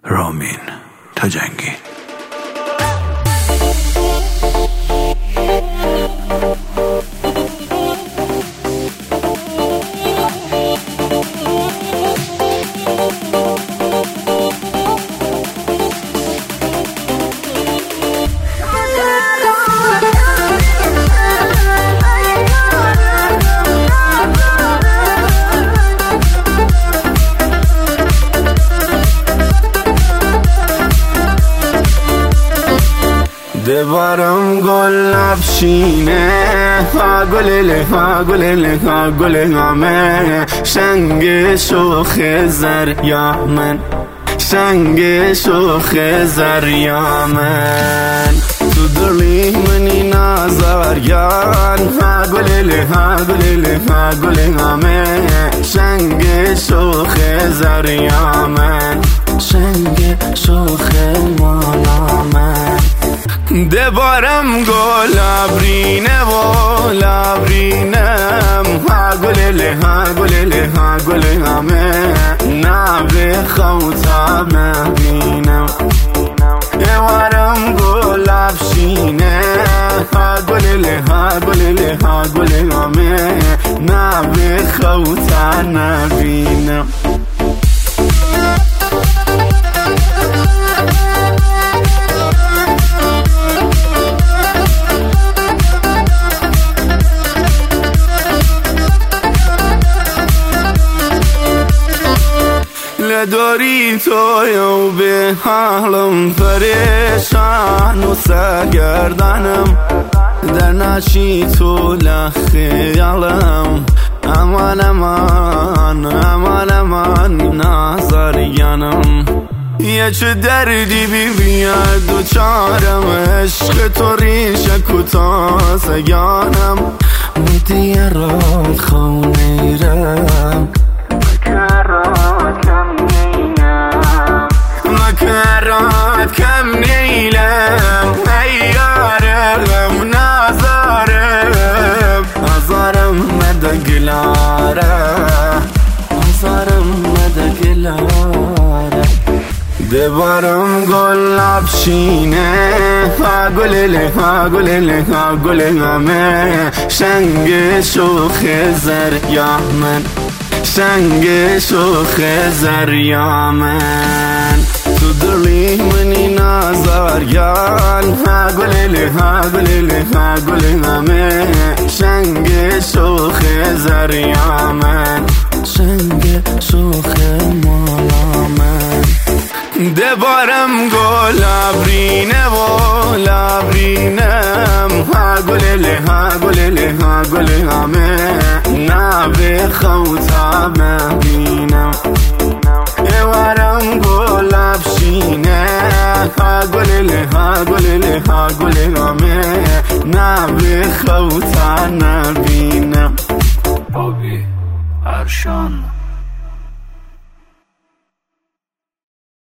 رامین تاجنگی. دبارم گل افشینه ها گلله ها گلله ها گل همه شنگ شوخ زریامن شنگ شوخ زریامن تو دلی منی نازاریان ها گلله ها گلله ها گل همه شنگ شوخ زریامن شنگ شوخ مالامن دبارم گل ابرینه و لبرینم ها گلله ها گلله ها گل همه نبه خوتا مبینم دبارم گل افشینه ها گلله ها گلله ها گل همه نبه خوتا نبینم داری تو یو به حالم پریشان و سرگردانم در نشی تو لخیالم امان امان امان امان نازاریانم یه چه دردی بیاد و چارم عشق تو ریشه کتاسگانم دیگه راد خونه رم مكرات كم نيلم هيارم نازارم أزارم مدقلارة أزارم مدقلارة دبارم گل افشینه ها گلله ها گلله ها گل همه شنگ شوخ زریامن شنگ شوخ زریامن تو دلی منی نازاریان ها گلله ها گلله ها گل همه شنگ شوخ زریامن شنگ شوخ مالامن دبارم گل ابرینه و لبرینم ها گلله ها گلله ها گل همه نبه خوتا مبینم دبارم گل افشینه ها گلله ها گلله ها گل همه نبه خوتا نبینم آبی ارشان